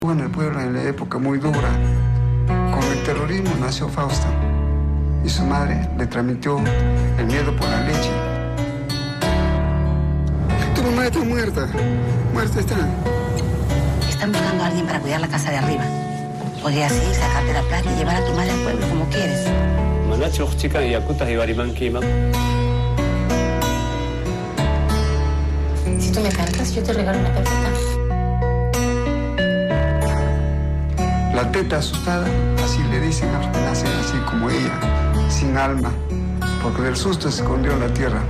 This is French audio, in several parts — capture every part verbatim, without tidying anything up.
En el pueblo en la época muy dura, con el terrorismo nació Fausta y su madre le transmitió el miedo por la leche. Tu mamá está muerta, muerta está. Están buscando a alguien para cuidar la casa de arriba. Podrías ir, sacarte la plata y llevar a tu madre al pueblo como quieres. Si tú me cantas, yo te regalo una carpeta. La teta asustada, así le dicen a los que nacen así como ella, sin alma, porque del susto se escondió en la tierra.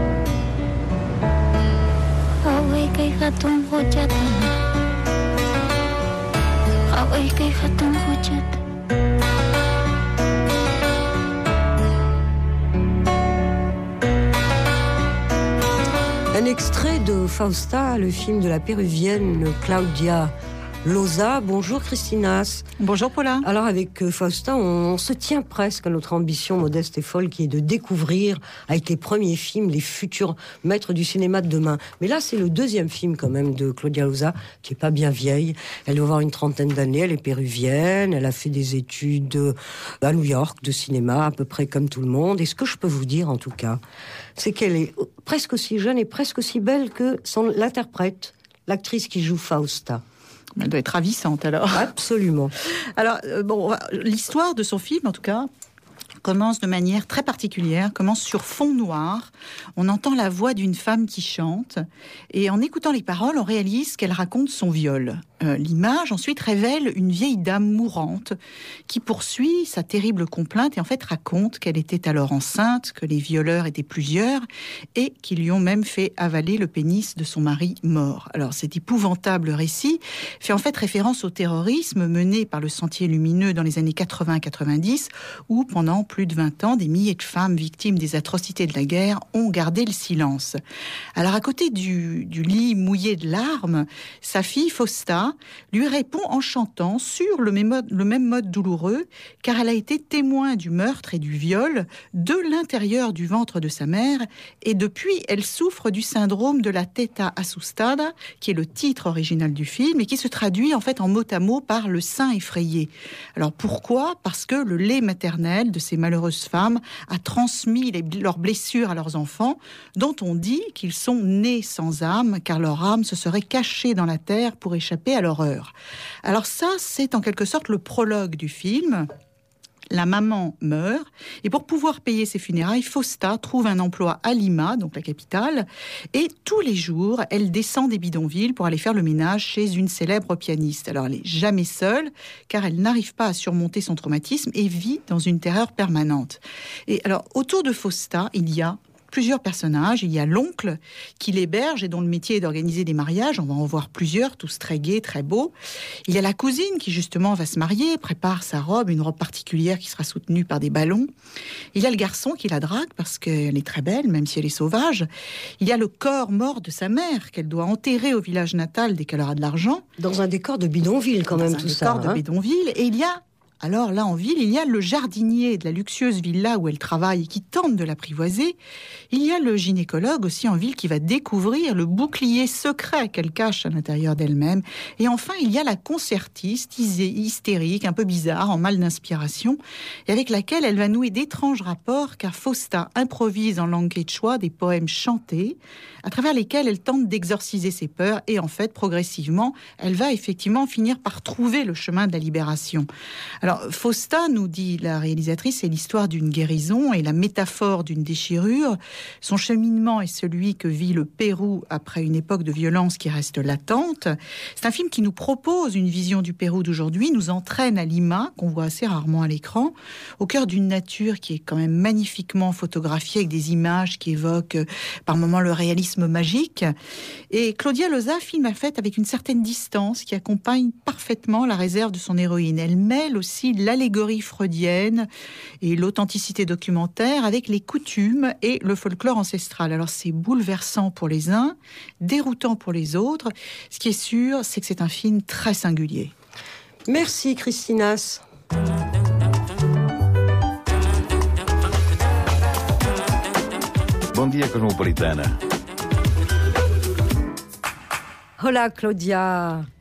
Un extrait de Fausta, le film de la péruvienne Claudia Loza. Bonjour Christinas. Bonjour Paula. Alors avec Fausta, on, on se tient presque à notre ambition modeste et folle qui est de découvrir avec les premiers films les futurs maîtres du cinéma de demain. Mais là c'est le deuxième film quand même de Claudia Loza qui est pas bien vieille. Elle doit avoir une trentaine d'années, elle est péruvienne, elle a fait des études à New York de cinéma à peu près comme tout le monde. Et ce que je peux vous dire en tout cas, c'est qu'elle est presque aussi jeune et presque aussi belle que son l'interprète, l'actrice qui joue Fausta. Elle doit être ravissante alors. Absolument. Alors, euh, bon, l'histoire de son film, en tout cas, commence de manière très particulière, commence sur fond noir. On entend la voix d'une femme qui chante. Et en écoutant les paroles, on réalise qu'elle raconte son viol. Euh, l'image, ensuite, révèle une vieille dame mourante qui poursuit sa terrible complainte et en fait raconte qu'elle était alors enceinte, que les violeurs étaient plusieurs et qu'ils lui ont même fait avaler le pénis de son mari mort. Alors, cet épouvantable récit fait en fait référence au terrorisme mené par le Sentier Lumineux dans les années quatre-vingts quatre-vingt-dix où, pendant plus de vingt ans, des milliers de femmes victimes des atrocités de la guerre ont gardé le silence. Alors, à côté du, du lit mouillé de larmes, sa fille Fausta lui répond en chantant sur le même, mode, le même mode douloureux, car elle a été témoin du meurtre et du viol de l'intérieur du ventre de sa mère, et depuis, elle souffre du syndrome de la teta asustada, qui est le titre original du film, et qui se traduit en fait en mot à mot par le sein effrayé. Alors pourquoi ? Parce que le lait maternel de ces malheureuses femmes a transmis les, leurs blessures à leurs enfants, dont on dit qu'ils sont nés sans âme, car leur âme se serait cachée dans la terre pour échapper à l'horreur. Alors ça, c'est en quelque sorte le prologue du film. La maman meurt, et pour pouvoir payer ses funérailles, Fausta trouve un emploi à Lima, donc la capitale, et tous les jours, elle descend des bidonvilles pour aller faire le ménage chez une célèbre pianiste. Alors elle n'est jamais seule, car elle n'arrive pas à surmonter son traumatisme et vit dans une terreur permanente. Et alors, autour de Fausta, il y a plusieurs personnages. Il y a l'oncle qui l'héberge et dont le métier est d'organiser des mariages. On va en voir plusieurs, tous très gais, très beaux. Il y a la cousine qui justement va se marier, prépare sa robe, une robe particulière qui sera soutenue par des ballons. Il y a le garçon qui la drague parce qu'elle est très belle, même si elle est sauvage. Il y a le corps mort de sa mère qu'elle doit enterrer au village natal dès qu'elle aura de l'argent. Dans un décor de bidonville quand même, Dans un tout ça. décor de hein. bidonville. Et il y a Alors là, en ville, il y a le jardinier de la luxueuse villa où elle travaille et qui tente de l'apprivoiser. Il y a le gynécologue aussi en ville qui va découvrir le bouclier secret qu'elle cache à l'intérieur d'elle-même. Et enfin, il y a la concertiste hystérique, un peu bizarre, en mal d'inspiration, et avec laquelle elle va nouer d'étranges rapports, car Fausta improvise en langue quechua des poèmes chantés, à travers lesquels elle tente d'exorciser ses peurs. Et en fait, progressivement, elle va effectivement finir par trouver le chemin de la libération. Alors, Alors, Fausta, nous dit la réalisatrice, c'est l'histoire d'une guérison et la métaphore d'une déchirure. Son cheminement est celui que vit le Pérou après une époque de violence qui reste latente. C'est un film qui nous propose une vision du Pérou d'aujourd'hui, nous entraîne à Lima, qu'on voit assez rarement à l'écran, au cœur d'une nature qui est quand même magnifiquement photographiée avec des images qui évoquent par moments le réalisme magique. Et Claudia Loza filme en fait avec une certaine distance qui accompagne parfaitement la réserve de son héroïne. Elle mêle aussi l'allégorie freudienne et l'authenticité documentaire avec les coutumes et le folklore ancestral. Alors c'est bouleversant pour les uns, déroutant pour les autres. Ce qui est sûr, c'est que c'est un film très singulier. Merci Christinas. Bon dia Cosmopolitana. Hola Claudia.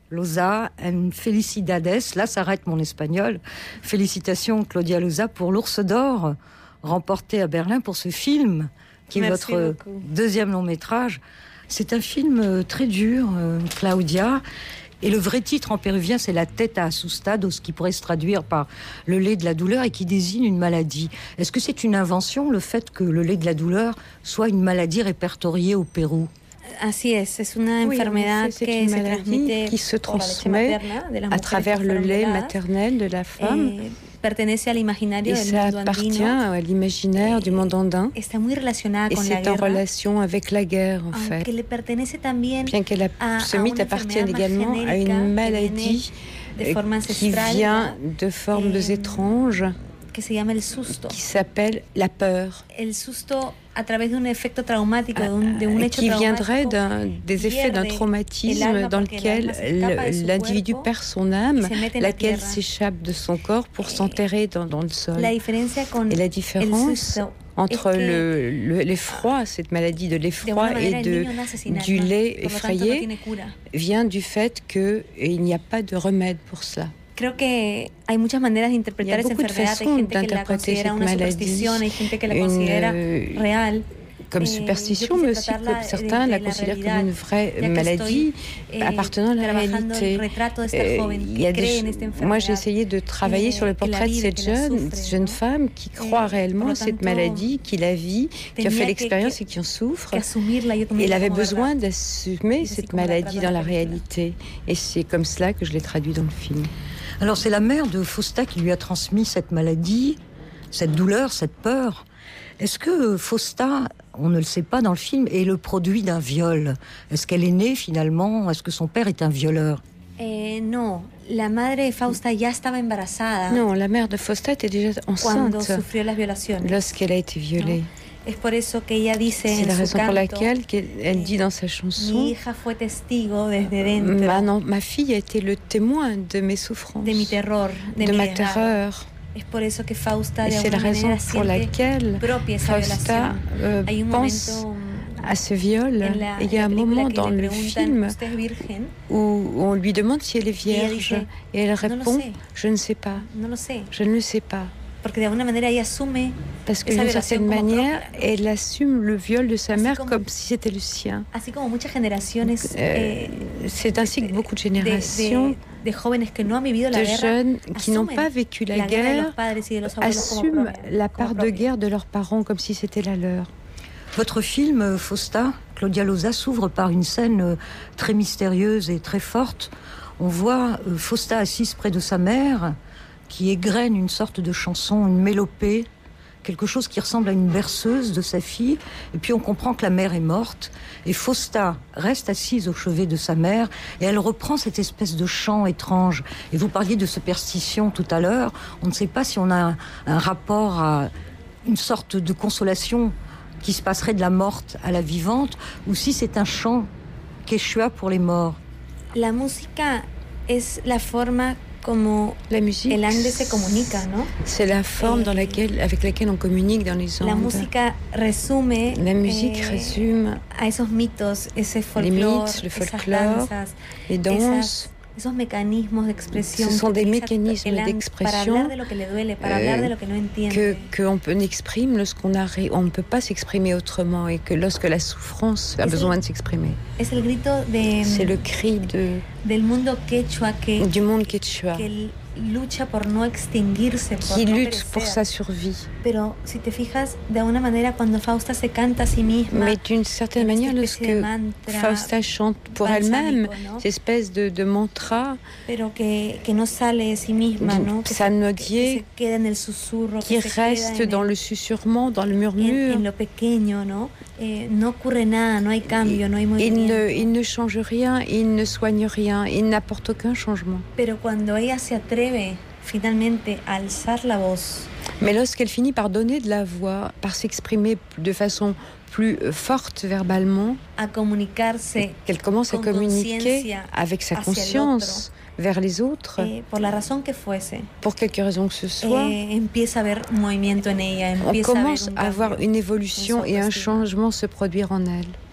Loza, en felicidades. Là s'arrête mon espagnol. Félicitations Claudia Loza pour l'Ours d'Or remporté à Berlin pour ce film qui est Merci votre beaucoup. deuxième long métrage. C'est un film très dur, Claudia. Et le vrai titre en péruvien, c'est La teta asustados, ce qui pourrait se traduire par le lait de la douleur et qui désigne une maladie. Est-ce que c'est une invention, le fait que le lait de la douleur soit une maladie répertoriée au Pérou? Así es, es una Oui, enfermedad en fait, c'est que une se maladie transmite qui se por la leche transmet materna de las à mujeres travers que le fueron lait violadas. maternel de la femme. Eh, pertenece al imaginario Et del ça mundo appartient andino. à l'imaginaire du monde andin. Está muy relacionada Et con la c'est en guerra, relation avec la guerre, en aunque fait. le pertenece también Bien que la a- ce a mythe una appartienne enfermedad más également à genérica une que maladie viene de forma euh, qui ancestral, vient de formes eh, étranges, que se llama el susto. qui s'appelle la peur, El susto a través de un efecto traumático, de un, de un et hecho qui viendrait traumático, d'un, des effets d'un pierde el traumatisme alma dans porque el lequel alma se escapa de le- su l'individu cuerpo perd son âme, y se mete en la laquelle tierra. s'échappe de son corps pour s'enterrer dans, dans le sol. La diferencia con Et la el différence susto entre es que le, le- l'effroi, cette maladie de de l'effroi alguna et manera el de, niño nace sin du alma, lait por lo tanto no effrayé, tiene cura. vient du fait qu'il n'y a pas de remède pour cela. Creo que hay muchas maneras de interpretar Il y a esa beaucoup de enfermedad. Hay façons gente que la d'interpréter considera cette una maladie, superstición, hay gente que la une, considera euh, real. Comme Eh, superstition, yo mais quise aussi que tratarla certains desde la la considèrent comme realidad, une vraie ya que maladie estoy, eh, appartenant à la trabajando réalité. el retrato de esta Euh, joven il y a que cree des- en esta Moi, enfermedad, j'ai essayé de travailler eh, sur le que la portrait de vive, cette que la jeune, sufre, jeune ¿no? femme qui croit Eh, réellement por lo à cette tanto, maladie, qui la vit, qui a tenía fait que- l'expérience que- et qui en souffre. que asumirla yo Et también elle avait como besoin verdad. d'assumer Et c'est cette comme la maladie traduit dans dans la la película. réalité. Et c'est comme cela que je l'ai traduit dans le film. Alors c'est la mère de Fausta qui lui a transmis cette maladie, cette douleur, cette peur. Est-ce que Fausta, on ne le sait pas dans le film, est le produit d'un viol? Est-ce qu'elle est née finalement? Est-ce que son père est un violeur? Eh, no, la madre de Fausta ya estaba embarazada Non, la mère de Fausta était déjà cuando enceinte sufrió las violaciones. lorsqu'elle a été violée. Es por eso que ella dice C'est en la su raison pour canto, laquelle qu'elle- elle dit dans sa chanson, mi hija fue testigo desde dentro ma, non, ma fille a été le témoin de mes souffrances, de mi terror, de, de mi ma desgarro. terreur. Es por eso que Fausta Et de c'est la alguna raison manera pour siente laquelle propia esa Fausta violación. euh, Hay un pense momento à ce viol. en la, Et il y a en un la película moment que dans le le preguntan, film ¿usted es virgen? où on lui demande si elle est ella vierge. dice, Et elle "No lo répond, sé." je ne sais pas, No lo sé, je ne le sais pas. porque de alguna manera ella asume Parce que esa d'une violación certaine como manière, propia. elle assume le viol de sa Así mère como- comme si c'était le sien. Así como muchas generaciones Euh, eh, C'est ainsi que beaucoup de de, générations de, de jóvenes que no han vivido la de guerra jeunes qui n'ont asumen pas vécu la la guerra de guerre los padres y de los abuelos como assument propia, la como part de propia. guerre de leurs parents comme si c'était la leur. Votre film, Fausta, Claudia Loza, s'ouvre par une scène euh, très mystérieuse et très forte. On voit euh, Fausta assise près de sa mère, qui égrène une sorte de chanson, une mélopée, quelque chose qui ressemble à une berceuse de sa fille. Et puis on comprend que la mère est morte. Et Fausta reste assise au chevet de sa mère et elle reprend cette espèce de chant étrange. Et vous parliez de superstition tout à l'heure. On ne sait pas si on a un, un rapport à une sorte de consolation qui se passerait de la morte à la vivante, ou si c'est un chant quechua pour les morts. La música es la forma como La musique, el ande se comunica, ¿no? c'est la forme dans laquelle, avec laquelle on communique dans les La ondes. música resume La musique eh, résume a esos mitos, ese les folclore, mythes, le esas folklore, danzas, les danses. esas, esos mecanismos de expresión. Ce sont que des utiliza mécanismes el an- d'expression, para hablar de lo que le duele, para euh, hablar de lo que no entiende. que qu'on peut n'exprime lorsqu'on a ré- on ne peut pas s'exprimer autrement et que lorsque la souffrance a C'est- besoin de s'exprimer. Es el grito de, C'est le cri de, del mundo quechua que, du monde quechua que lucha por no extinguirse, por qui no lutte pour perecer. sa survie. Pero si te fijas, de alguna manera cuando Fausta se canta a sí misma, Mais d'une certaine en esta manière, especie lorsque de mantra Fausta chante pour balsámico, elle-même, ¿no? cette espèce de, de mantra pero que, que no sale de sí misma, Du ¿no? Que se, psalmodier que se queda en el susurro, qui que se reste queda en, dans el- le susurrement, dans le en, murmure. en lo pequeño, ¿no? Eh, no ocurre nada, no hay cambio, no hay Il movimiento. ne, il ne change rien, il ne soigne rien, il n'apporte aucun changement. Pero cuando ella se atreve finalmente a alzar la voz, Mais lorsqu'elle finit par donner de la voix, par s'exprimer de façon plus euh, forte verbalement, a comunicarse qu'elle commence à con communiquer conciencia avec sa hacia el conscience vers les autres, eh, por la razón que fuese, pour quelque raison que ce soit, eh, empieza a haber un movimiento en ella, on empieza a haber commence un à voir cambio une en évolution su et un autoestima. changement se produire en elle.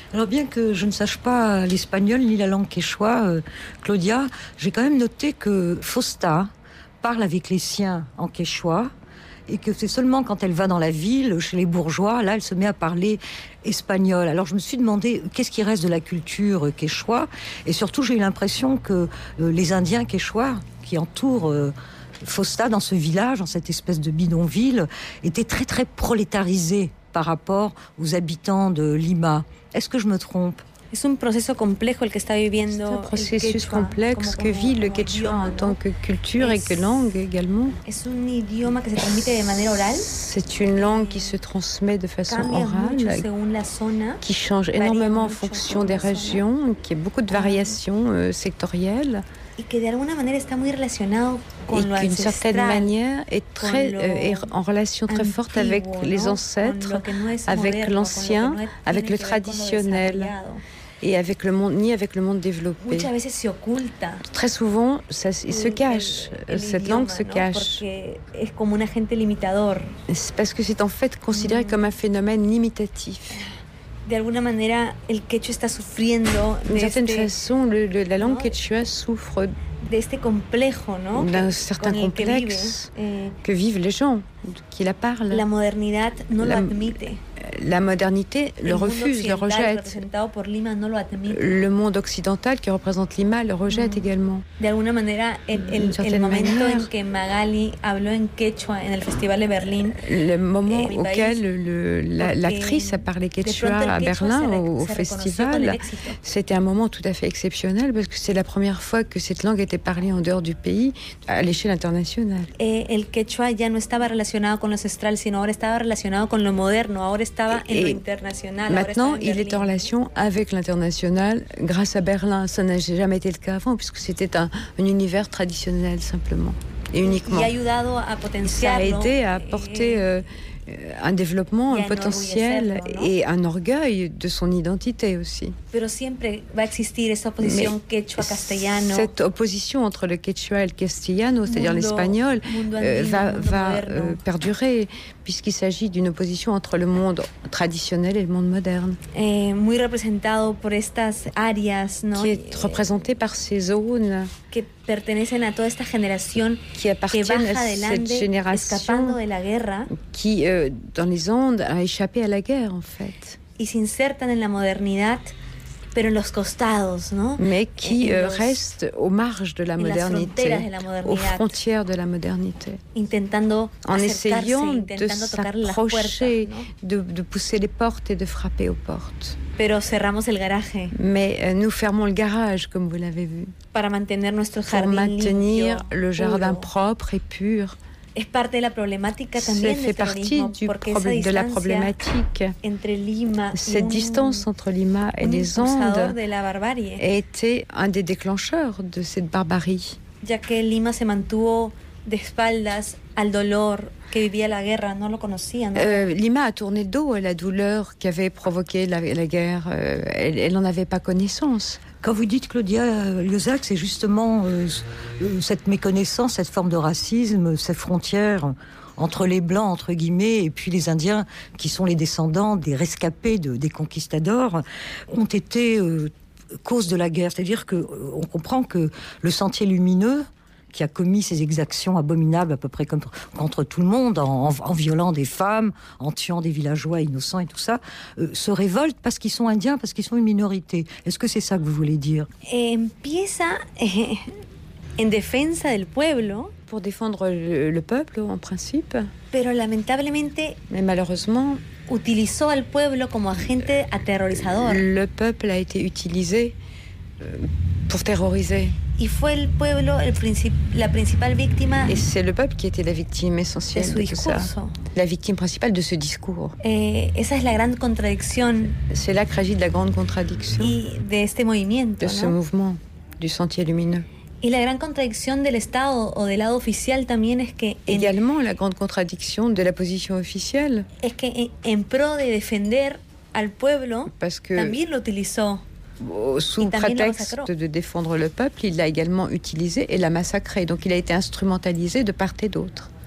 Alors bien que je ne sache pas l'espagnol ni la langue quechua, euh, Claudia, j'ai quand même noté que Fausta parle avec les siens en quechua et que c'est seulement quand elle va dans la ville, chez les bourgeois, là elle se met à parler espagnol. Alors je me suis demandé qu'est-ce qui reste de la culture quechua, et surtout j'ai eu l'impression que euh, les Indiens quechua qui entourent euh, Fausta dans ce village, dans cette espèce de bidonville, étaient très très prolétarisés par rapport aux habitants de Lima. Est-ce que je me trompe? Es un proceso complejo el que está viviendo. C'est un processus complexe que vit le quechua en tant que culture et que langue également. Es un idioma que se transmite de manera oral. C'est une langue qui se transmet de façon orale, qui change énormément en fonction des régions, qui a beaucoup de variations euh, sectorielles. Y que de alguna manera está muy relacionado con lo et d'une certaine ancestral, manière est, très, euh, est en relation très forte avec les ancêtres, avec l'ancien, avec le traditionnel et avec le monde, ni avec le monde développé. Très souvent, ça, il se cache, cette langue se cache. C'est parce que c'est en fait considéré comme un phénomène limitatif. De alguna manera, el quechua está sufriendo D'une certaine este, façon, le, le, la langue quechua souffre de este complejo, ¿no? d'un certain complexe que, vive, eh, que vivent les gens qui la parlent. La modernidad no la, lo admite. La modernité le refuse, le rejette. No lo le monde occidental qui représente Lima le rejette mm. également. De alguna manera, el, el, el momento manière, en que Magali habló en quechua en el Festival de Berlín, le moment eh, auquel le, la, l'actrice a parlé quechua à Berlin au, au festival, c'était un moment tout à fait exceptionnel parce que c'est la première fois que cette langue était parlée en dehors du pays à l'échelle internationale. Eh, el quechua ya no estaba relacionado con lo ancestral, sino ahora estaba relacionado con lo moderno. Ahora estaba en lo international. Maintenant, en il est en relation avec l'international grâce à Berlin. Ça n'a jamais été le cas avant, puisque c'était un, un univers traditionnel, simplement. Et uniquement. Y ha ayudado a Ça a aidé à apporter euh, un développement, un potentiel ¿no? et un orgueil de son identité aussi. Pero siempre va a existir esa oposición quechua-castellano. Cette opposition entre le quechua et le castellano, c'est-à-dire mundo, l'espagnol, mundo andino, euh, va, va euh, perdurer, puisqu'il s'agit d'une opposition entre le monde traditionnel et le monde moderne. Eh, muy representado por estas áreas, ¿no? Qui est représenté par ces zones que pertenecen a toda esta generación qui appartiennent que baja à cette génération de la guerra, qui, euh, dans les Andes, a échappé à la guerre, en fait. Y se insertan en la modernidad, pero en los costados, ¿no? Mais qui euh, restent aux marges de la modernité, de la aux frontières de la modernité, intentando en essayant de s'approcher, ¿no? de, de pousser les portes et de frapper aux portes. Pero cerramos el garaje. Mais euh, nous fermons le garage, comme vous l'avez vu, para mantener nuestro pour jardín maintenir limpio, le jardin puro. propre et pur. Es parte de la problemática también fait partie du problème, de la problématique. Entre Lima Cette un, distance entre Lima et les Andes de la barbarie. a été un des déclencheurs de cette barbarie. Ya que Lima se mantuvo de espaldas al dolor que vivía la guerra, no lo conocían. ¿No? Euh, Lima a tourné le dos à la douleur qu'avait provoquée la, la guerre. Euh, elle n'en avait pas connaissance. Quand vous dites, Claudia Liozac, c'est justement euh, cette méconnaissance, cette forme de racisme, ces frontières entre les Blancs, entre guillemets, et puis les Indiens, qui sont les descendants des rescapés de, des conquistadors, ont été euh, cause de la guerre. C'est-à-dire qu'on euh, comprend que le Sentier lumineux, qui a commis ces exactions abominables à peu près contre, contre tout le monde, en, en, en violant des femmes, en tuant des villageois innocents et tout ça, euh, se révoltent parce qu'ils sont indiens, parce qu'ils sont une minorité. Est-ce que c'est ça que vous voulez dire? Empieza eh, en defensa del pueblo. Pour défendre le, le peuple, en principe. Pero lamentablemente, mais malheureusement, utilizó al pueblo como agente aterrorizador. Le peuple a été utilisé euh, pour terroriser. Y fue el pueblo el princip- la principal víctima. Et c'est le peuple qui était la victime essentielle de, de tout ça. La victime principale de ce discours. Eh, esa es la gran contradicción. C'est là que réside la grande contradiction. Y de este movimiento, de ce ¿no? mouvement du Sentier lumineux. Y la gran contradicción del Estado o del lado oficial también es que en, également la grande contradiction de la position officielle. Es que en, en pro de defender al pueblo, parce que también lo utilizó. Sous prétexte de défendre le peuple, il l'a également utilisé et l'a massacré. Donc il a été instrumentalisé de part et d'autre.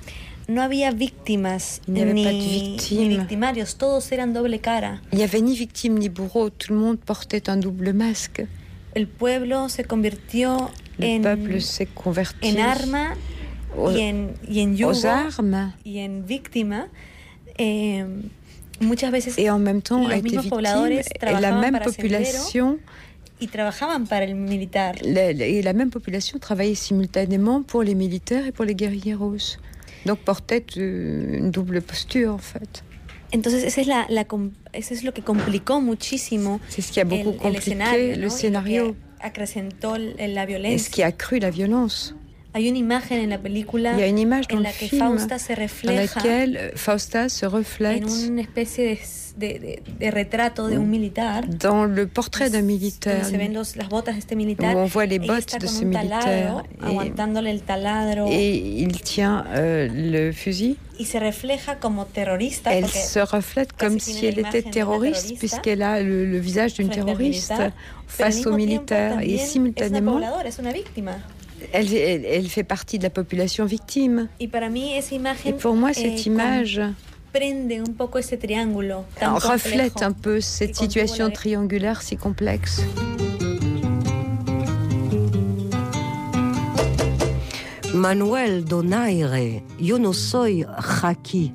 no había víctimas ni, ni victimarios, todos eran doble cara. Il n'y avait ni victime ni bourreau, tout le monde portait un double masque. El pueblo se convirtió Le en, peuple s'est converti en arma aux, y en, y en yugo aux armes y en víctima. Eh, muchas veces et en même temps los a été mismos victime, pobladores et la trabajaban même para population y trabajaban para el militar. la, la, et la même population travaillait simultanément pour les militaires et pour les guerrilleros. Donc portait une double posture en fait. Entonces esa es la, la eso es lo que complicó muchísimo. C'est ce qui a beaucoup el, compliqué el escenario, le ¿no? scénario. Acrecentó la Et violencia. ce qui a accru la violence. Hay una imagen en la película Il y a une image dans en le la que film Fausta se dans refleja laquelle Fausta se reflète en una especie de, de, de, de retrato de un militar. Dans le portrait d'un militaire. Se ven los, las botas de este militar. Où on voit les bottes de ce militaire. Et, aguantándole el taladro. Et il tient euh, le fusil. Y se refleja como terrorista. Elle se reflète comme si elle était terroriste, puisqu'elle a le, le visage d'une terroriste face aux militaires. Et simultanément, elle, elle, elle fait partie de la population victime. Et pour moi, cette image reflète un peu cette situation triangulaire si complexe. Manuel Donaire, yo no soy Jaqui.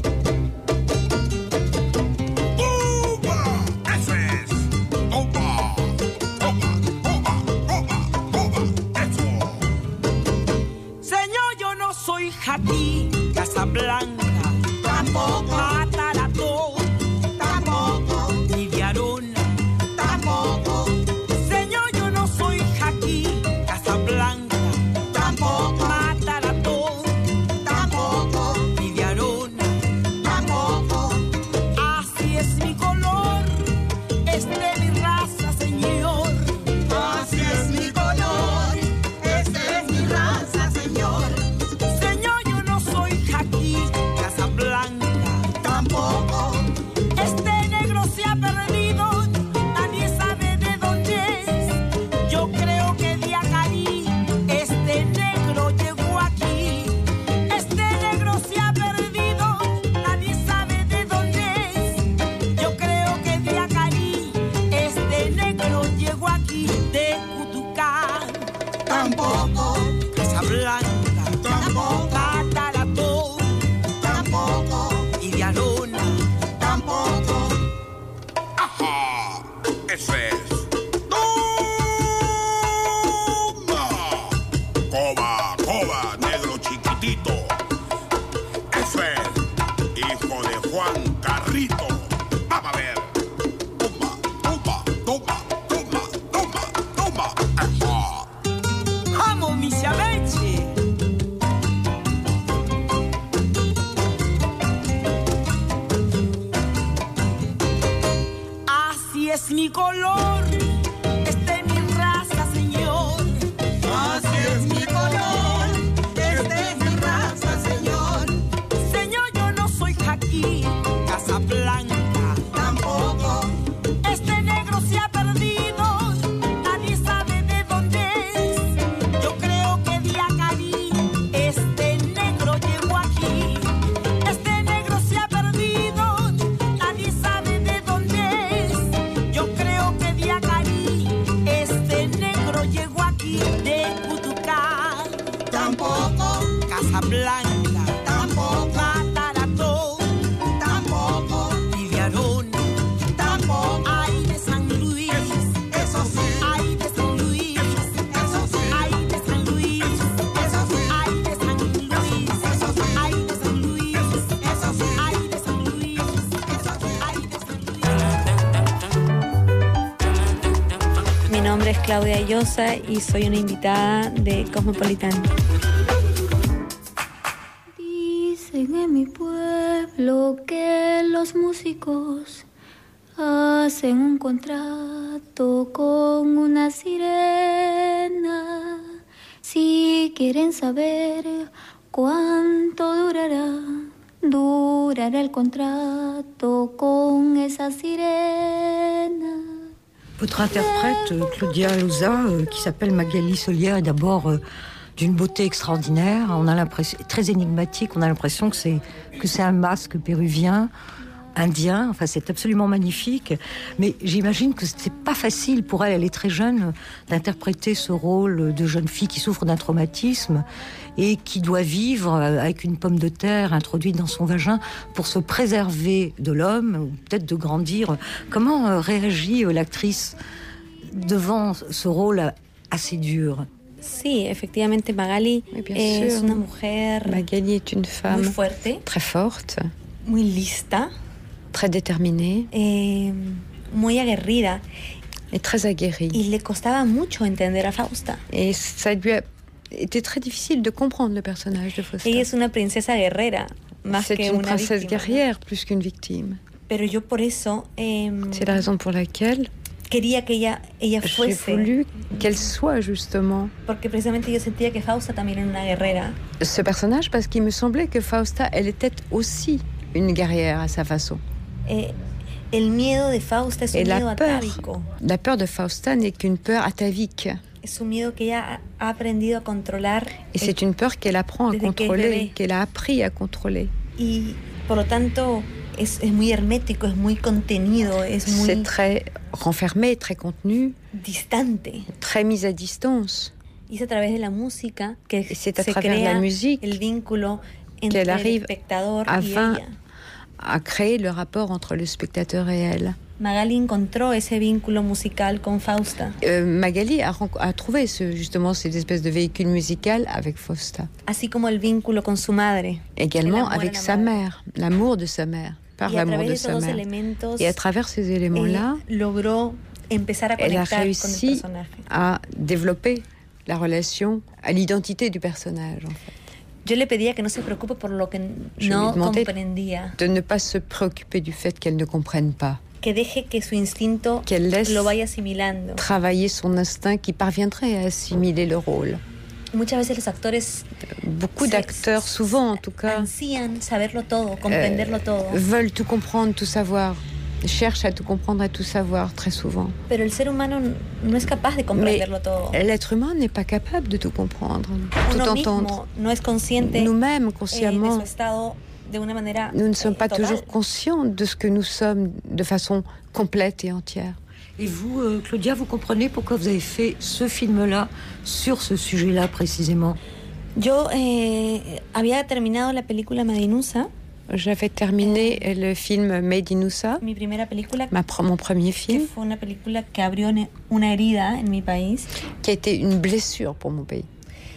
Señor, yo no soy Jaqui, Casablanca, tampoco Matarató, tampoco Viviarona, tampoco. Señor, yo no soy Jaqui, Casablanca, tampoco Matarató, tampoco Viviarona, tampoco. Así es mi color, es de mi raza, señor. Así es mi color, esta es mi raza, señor. Señor, yo no soy Jaqui, Casablanca, tampoco. Este negro se ha perdido, nadie sabe de dónde es. Yo creo que de Acari, este negro llegó aquí. Este negro se ha perdido, nadie sabe de dónde es. Yo creo que de Acari, este negro llegó aquí. De Cutucá, tampoco. Casablanca, tampoco. Matarató, tampoco. Y de Arona, tampoco. ¡Ajá! Eso es. ¡Toma! Coba, coba, negro chiquitito. Eso es. Hijo de Juan Carrito. Vamos a ver. Toma, toma, toma, toma, toma, toma. Ajá. Amo mi chaveche. Así es mi color, es de mi raza, señor. Así es mi color, es de mi raza, señor. Señor, yo no soy Jaqui, Casablanca, tampoco. Este negro se ha perdido, nadie sabe de dónde es. Yo creo que de Acari, este negro llegó aquí. Este negro se ha perdido, nadie sabe de dónde es. Yo creo que de Acari, este negro llegó aquí. De Cutucá, tampoco. Casablanca, tampoco. Matarató, tampoco. Viviarona, tampoco. Ay, de San Luis, eso sí. Ay, de San Luis, eso sí. Ay, de San Luis, eso sí. Ay, de San Luis, eso sí. Ay, de San Luis, eso sí. Ay, de San Luis, eso sí. Ay, de San Luis. Mi nombre es Claudia Llosa y soy una invitada de Cosmopolitan. Dicen en mi pueblo que los músicos hacen un contrato con una sirena. Si quieren saber cuánto durará, durará el contrato con esa sirena. Votre interprète, Claudia Louza, euh, qui s'appelle Magali Solière, est d'abord euh, d'une beauté extraordinaire. On a l'impression, très énigmatique, on a l'impression que c'est, que c'est un masque péruvien, indien, enfin c'est absolument magnifique, mais j'imagine que c'est pas facile pour elle, elle est très jeune, d'interpréter ce rôle de jeune fille qui souffre d'un traumatisme et qui doit vivre avec une pomme de terre introduite dans son vagin pour se préserver de l'homme, ou peut-être de grandir. Comment réagit l'actrice devant ce rôle assez dur? Sí, efectivamente Magali es una mujer Magali est une femme muy fuerte, très forte, muy lista, très déterminée, eh, muy aguerrida et très aguerrie. Y le costaba mucho entender a Fausta. Et ça lui a été très difficile de comprendre le personnage de Fausta. Ella es una princesa guerrera, más C'est que une una princesse víctima, guerrière ¿no? plus qu'une victime. Pero yo por eso eh, C'est la raison pour laquelle quería que ella, ella j'ai fuese. voulu qu'elle soit justement Porque precisamente yo sentía que Fausta también era una guerrera. ce personnage, parce qu'il me semblait que Fausta, elle était aussi une guerrière à sa façon. Eh, el miedo de Fausta es un Et miedo la peur, atávico. la peur de Fausta n'est qu'une peur atavique. Es un miedo que ella ha aprendido a controlar. Et c'est une peur qu'elle apprend à Desde que es contrôler, bébé. qu'elle a appris à contrôler. Y por lo tanto es, es muy hermético, es muy contenido, es muy C'est très renfermé, très contenu, distante. très mis à distance. Y es a través de la música que Et c'est à se travers crea la musique el vínculo entre qu'elle el arrive espectador y afin ella. à créer le rapport entre le spectateur et elle. Magali encontró ese vínculo musical con Fausta. Euh, Magali a, ren- a trouvé ce, justement cette espèce de véhicule musical avec Fausta. Así como el vínculo con su madre. Également El amor avec a la sa madre. mère, l'amour de sa mère, par Y a l'amour través de de sa todos mère. elementos, Et à travers ces éléments-là, eh, logró empezar a elle a conectar con el réussi personaje. à développer la relation à l'identité du personnage, en fait. Yo le pedía que no se preocupe por lo que Je no lui demandais comprendía, de ne pas se préoccuper du fait qu'elle ne comprenne pas, que deje que su instinto qu'elle laisse lo vaya asimilando. travailler son instinct qui parviendrait à assimiler le rôle. Muchas veces los actores Beaucoup se- d'acteurs, souvent en tout cas, ansían saberlo todo, comprenderlo todo, veulent tout comprendre, tout savoir, cherchent à tout comprendre, à tout savoir, très souvent. pero el ser humano no es capaz de Mais comprenderlo todo. l'être humain n'est pas capable de tout comprendre, tout Uno entendre. mismo no es consciente Nous-mêmes, eh, de consciemment, su estado de una manera nous ne sommes eh, pas total. toujours conscients de ce que nous sommes de façon complète et entière. Et vous, euh, Claudia, vous comprenez pourquoi vous avez fait ce film-là sur ce sujet-là précisément? Yo eh, había terminado la película Madinusa, J'avais terminé le film Made in U S A, mi primera película, ma, pre- mon premier que film, fue una película que abrió ne- una herida en mi país qui a été une blessure pour mon pays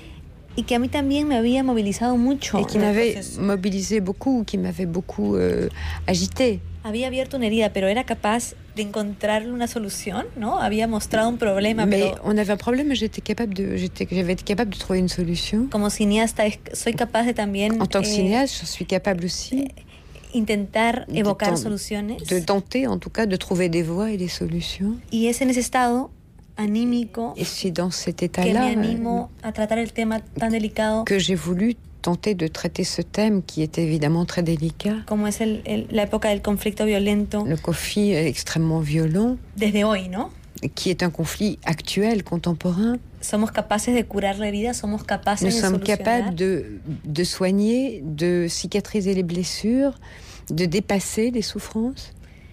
y que a mí también me había movilizado mucho. et qui en el m'avait proceso. mobilisé beaucoup, qui m'avait beaucoup euh, agité. Había abierto una herida, pero era capaz de encontrarle una solución, ¿no? Había mostrado un problema, Mais pero on avait un problème, mais j'étais capable de, j'étais, j'avais été capable de trouver une solution. como cineasta es- soy capaz de también En tant que eh, cinéaste, je suis capable aussi intentar de evocar ten- soluciones. de tenter, en tout cas, de trouver des voies et des solutions. Y es en ese estado anímico Et c'est dans cet que me état-là animo a tratar el tema tan delicado que j'ai voulu tenter de traiter ce thème qui est évidemment très délicat. como es el, el- la época del conflicto violento Le conflit est extrêmement violent, desde hoy, ¿no? qui est un conflit actuel, contemporain. Somos capaces de curar la herida, somos capaces Nous de sommes solucionar. capables de, de soigner, de cicatriser les blessures, de dépasser les souffrances.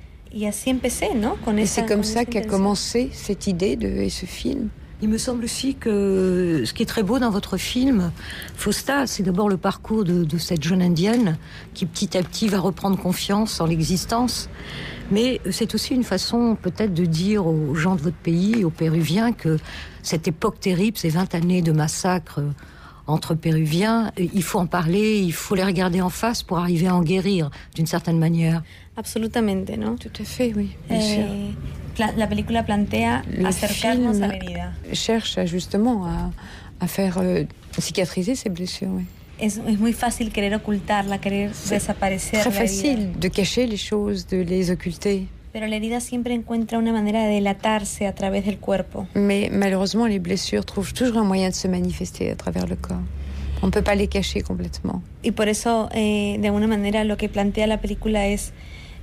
Y así empecé, ¿no? Con Et esa, c'est comme con ça esa qu'a intención. commencé cette idée de et ce film. Il me semble aussi que ce qui est très beau dans votre film, Fausta, c'est d'abord le parcours de, de cette jeune indienne qui petit à petit va reprendre confiance en l'existence. Mais c'est aussi une façon peut-être de dire aux gens de votre pays, aux Péruviens, que cette époque terrible, ces vingt années de massacre entre Péruviens, il faut en parler, il faut les regarder en face pour arriver à en guérir d'une certaine manière. Absolutamente, ¿no? Tout à fait, oui, bien sûr. Eh, pla- la película plantea Le acercarnos film a la herida. cherche à, justement à, à faire euh, cicatriser ces blessures. Oui. Es, es muy fácil querer ocultarla, querer desaparecer Très la herida. facile de cacher les choses, de les occulter. Pero la herida siempre encuentra una manera de delatarse a través del cuerpo. Mais malheureusement, les blessures trouvent toujours un moyen de se manifester à travers le corps. On ne peut pas les cacher complètement. Y por eso, eh, de alguna manera, lo que plantea la película es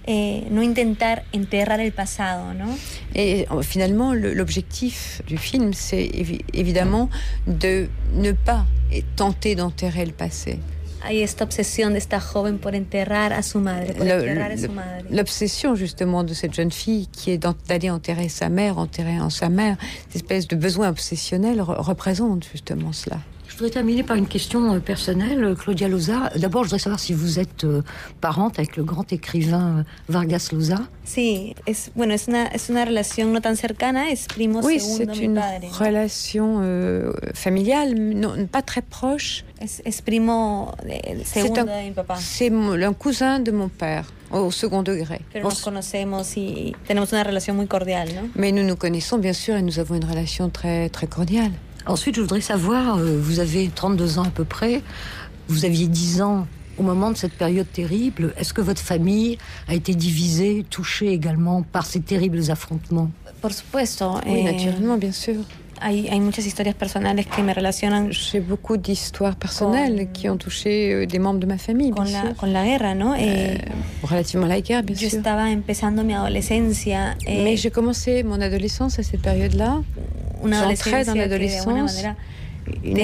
Eh, no intentar enterrar el pasado, ¿no? Et finalement, le, l'objectif du film, c'est évi- évidemment de ne pas tenter d'enterrer le passé. Hay esta obsesión de esta joven por enterrar a su madre, por Le, enterrar a le, su madre. L'obsession justement de cette jeune fille qui est d'aller enterrer sa mère, enterrer en sa mère, cette espèce de besoin obsessionnel re- représente justement cela. Je voudrais terminer par une question personnelle, Claudia Loza. D'abord, je voudrais savoir si vous êtes euh, parente avec le grand écrivain Vargas Llosa. Sí, es bueno, es una es una relación no tan cercana, es primo Oui, segundo c'est mi une padre. ¿no? relation euh, familiale, non, pas très proche. Es, es primo de, segundo un, de mi papá. C'est mon, un cousin de mon père, au second degré. Pero nos conocemos y tenemos una relación muy cordial, ¿no? Mais nous nous connaissons bien sûr et nous avons une relation très très cordiale. Ensuite, je voudrais savoir, euh, vous avez trente-deux ans à peu près, vous aviez dix ans au moment de cette période terrible. Est-ce que votre famille a été divisée, touchée également par ces terribles affrontements? Por supuesto. Oui, eh, naturellement, bien sûr. Hay, hay muchas historias personales que me relacionan. J'ai beaucoup d'histoires personnelles con, qui ont touché euh, des membres de ma famille, con bien la, sûr. Con la guerra, ¿no? Eh, euh, relativement à la guerre, bien yo sûr. Estaba empezando mi adolescencia. Eh, Mais j'ai commencé mon adolescence à cette période-là. J'entrais dans l'adolescence. Une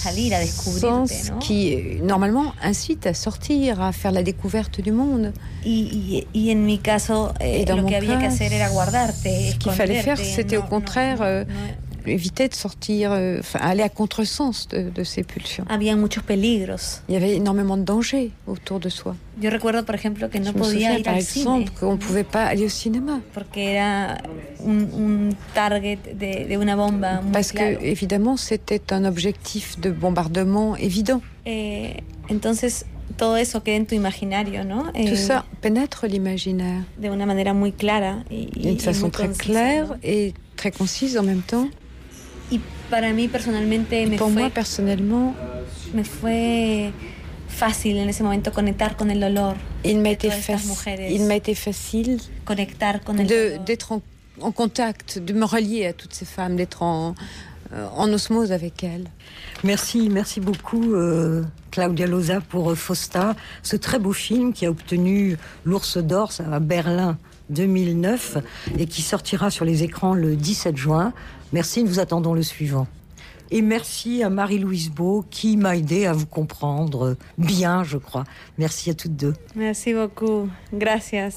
adolescence ¿no? qui normalement incite à sortir, à faire la découverte du monde. Y, y, y en mi caso, eh, Et dans lo mon que había cas, que hacer era guardarte, ce qu'il fallait faire, c'était no, au contraire no, no, euh, no. éviter de sortir, euh, aller à contresens de, de ces pulsions. Había muchos peligros. Il y avait énormément de dangers autour de soi. Yo recuerdo, por ejemplo, que no Je me podía souviens, ir par al exemple, cine. qu'on ne pouvait pas aller au cinéma. Porque era un, un target de, de una bomba muy Parce claro. que, évidemment, c'était un objectif de bombardement évident. Eh, entonces, todo eso queda en tu imaginario, ¿no? Eh, Tout ça pénètre l'imaginaire. De una manera muy clara. Y, D'une façon très concisa, claire ¿no? et très concise en même temps. Y para mí personalmente me Pour fue, moi, personnellement, me fue fácil en ese momento conectar con el dolor. Il m'a, de été todas estas faci- mujeres. il m'a été facile Conectar con el de, dolor. d'être en, en contact, de me relier à toutes ces femmes, d'être en, euh, en osmose avec elles. Merci, merci beaucoup euh, Claudia Loza pour euh, Fausta, ce très beau film qui a obtenu l'Ours d'Or à Berlin deux mille neuf et qui sortira sur les écrans le dix-sept juin. Merci, nous attendons le suivant. Et merci à Marie-Louise Beau qui m'a aidé à vous comprendre bien, je crois. Merci à toutes deux. Merci beaucoup. Gracias.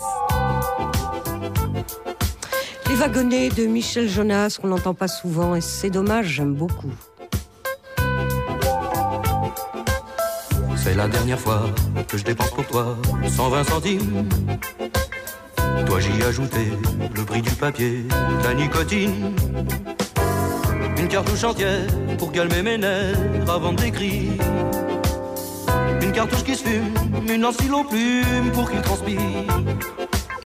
Les Wagonnets de Michel Jonas, qu'on n'entend pas souvent et c'est dommage, j'aime beaucoup. C'est la dernière fois que je dépense pour toi cent vingt centimes. Toi j'y ai ajouté le prix du papier, la nicotine. Une cartouche entière pour calmer mes nerfs avant d'écrire. Une cartouche qui se fume, une en stylo plume pour qu'il transpire.